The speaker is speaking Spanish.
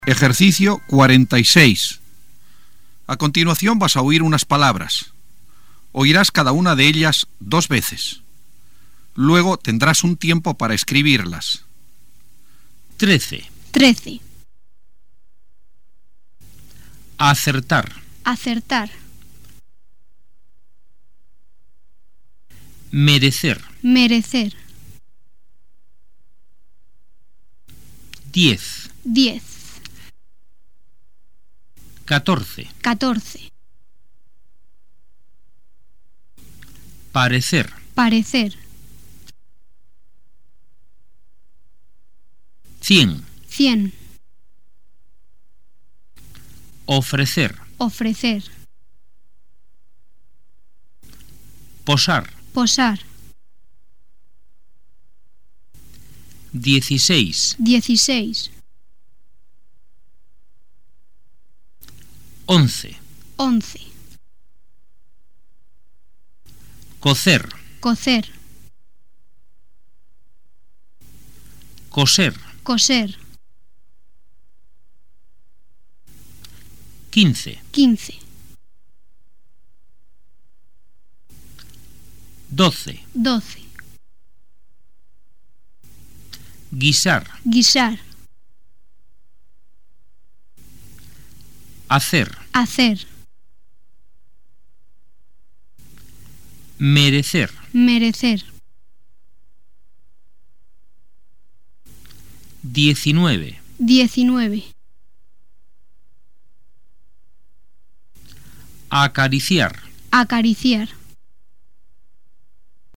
Ejercicio 46. A continuación vas a oír unas palabras. Oirás cada una de ellas 2 veces. Luego tendrás un tiempo para escribirlas. 13. Acertar. Merecer. 10. 14. Parecer. 100. Ofrecer. Posar. 16. 11. Cocer. Coser. 15. 12. Guisar. Hacer. Merecer. 19. Acariciar.